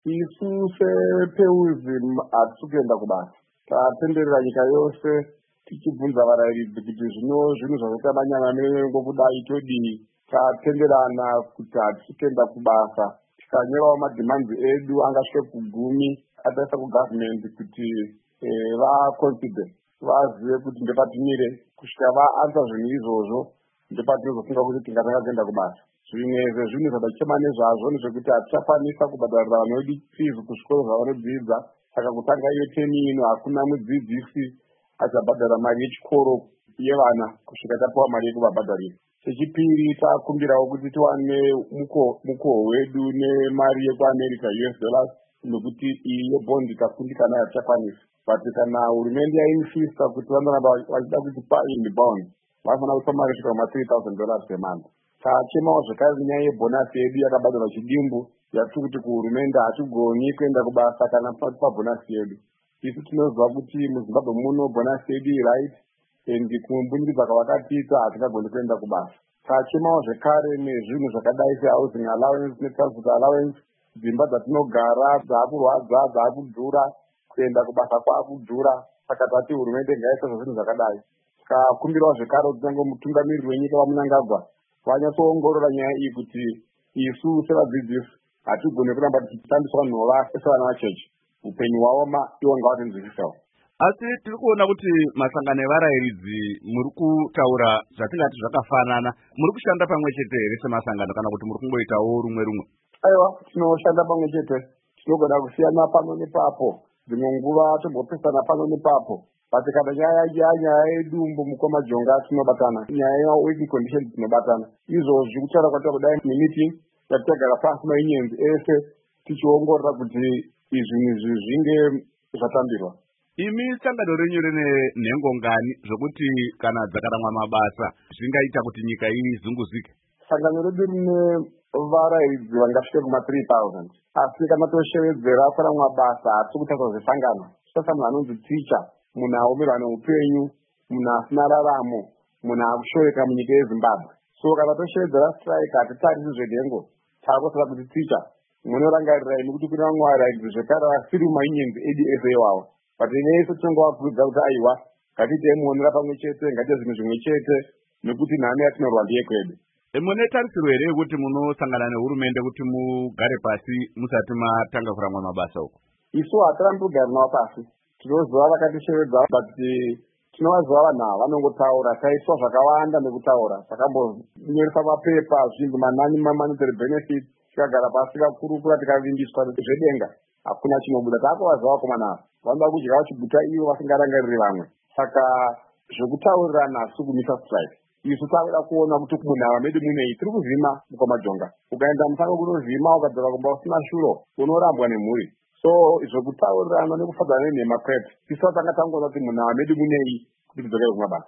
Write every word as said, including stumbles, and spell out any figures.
isu sepeuzi hatisi kuenda kubasa. Tatenderera nyika yose tichibvunza varayiridzi kuti zvino zvinhu zvakaita manyama mengo kudai todii. Tatenderana kuti hatisi kuenda kubasa. Tikanyorawo madhimanzi edu angasvike kugumi ataisa kugovernment kuti vaconsider vazive kuti ndepatimire kusvika vaansa zvinhu izvozvo ndepatinozofunga kuti tingatanga kuenda kubasa. Zvimwe zvezvinhu zvatichema nezvazvo ndezvekuti hatichakwanisa kubhadharira vana vedu fees kuzvikoro zvavanodzidza. Saka kutanga iyo teni ino hakuna mudzidzisi achabhadhara mari yechikoro yevana kusvika tapiwa mari yekuvabhadharira. Chechipiri, takumbirawo kuti tiwane mukoho wedu nemari yekuAmerica U S dollars nokuti iyo bond ikakundikana hatichakwanisa. But kana hurumende yainsista kuti vanoramba vachida kuti pa-in bond vanofanira kupa mari kusvika kuma three thousand dollars per month. Tachemawo zvekare nyaya yebhonasi yedu yakabhadharwa chidimbu yatiri kuti kuhurumende hatigoni kuenda kubasa kana pabhonasi yedu. Isu tinoziva kuti muZimbabwe muno bhonasi yedu right and kumbundikidza kwavakatiita hatingagoni kuenda kubasa. Tachemawo zvekare nezvinhu zvakadai sehousing allowance netransport allowance. Dzimba dzatinogara dzakurwadza dzakudhura, kuenda kubasa kwakudhura. Saka tati hurumende ngaise zvinhu zvakadai. Tikakumbirawo zvekare kuti nyangwe mutungamiriri wenyika waMunangagwa vanyatsoongorora nyaya iyi kuti isu sevadzidzisi hatigoni kuramba tichitambiswa nhova sevana vachechi. Upenyu hwavo ivo ngavatinzwisisawo. Asi tiri kuona kuti masangano evarayiridzi muri kutaura zvatingati zvakafanana. Muri kushanda pamwe chete here semasangano kana kuti muri kungoitawo rumwe rumwe? Aiwa, tinoshanda pamwe chete. Tinogona kusiyana pano nepapo. Dzimwe nguva tombopesana pano nepapo. But kana nyaya nyaya yedumbu mukomajonga tinobatana. Nyaya yeworking conditions tinobatana. Izvozvi kutaura kwatiri kudai nemeeting yatakagara pasi mainyenzi ese tichiongorora kuti izvinhu zvinge zvatambirwa. Imi sangano renyu rine nhengo ngani zvokuti kana dzakaramwa mabasa zvingaita kuti nyika izunguzike? Sangano redu rine varayiridzi vangasvike kuma three thousand. Asi kana toshevedzera kuramwa basa hatisi kutaura zvesangano. Sasa munhu anonzi teacher, munhu aomerwa neupenyu, munhu asina raramo, munhu akushoreka munyika yeZimbabwe. So kana toshevedzera strike hatitarisi zvenhengo. Taakosara kuti teacher munorangarira imi kuti kune vamwe varayiridzi zvekare vasiri mumainyenzi edu ese iwawo. But nese tinongovakurudzira kuti aiwa ngatiitei muonera pamwe chete, ngatiite zvinhu zvimwe chete nekuti nhamo yatinorwa ndeyekwedu. Mune tarisiro here yekuti munosangana nehurumende kuti mugare pasi musati matanga kuramwa mabasa uko? Isu hatirambi kugara navo pasi. Tinoziva vakatishevedza but tinovaziva vanhu ava vanongotaura. Taiswa zvakawanda nekutaura. Takambonyoresa mapepa zvinhu manani mamonetary benefits. Tikagara pasi tikakurukura tikavimbiswa zvedenga. Hakuna chinobuda. Taakuvaziva vakomana ava. Vanoda kudyawo chiguta ivo vasingarangariri vamwe. Saka zvekutaurirana hatisi kumisa strike. Isu takuda kuona kuti munhava medu munei tiri kuzvima mukomajonga. Ukaenda musango kunozvima ukadzora kumba usina shuro unorambwa nemhuri. So zvekutaurirana nekufadzana nenhema kwete. Isu tanga tangoona kuti munhava medu munei kuti tidzokere kumabasa.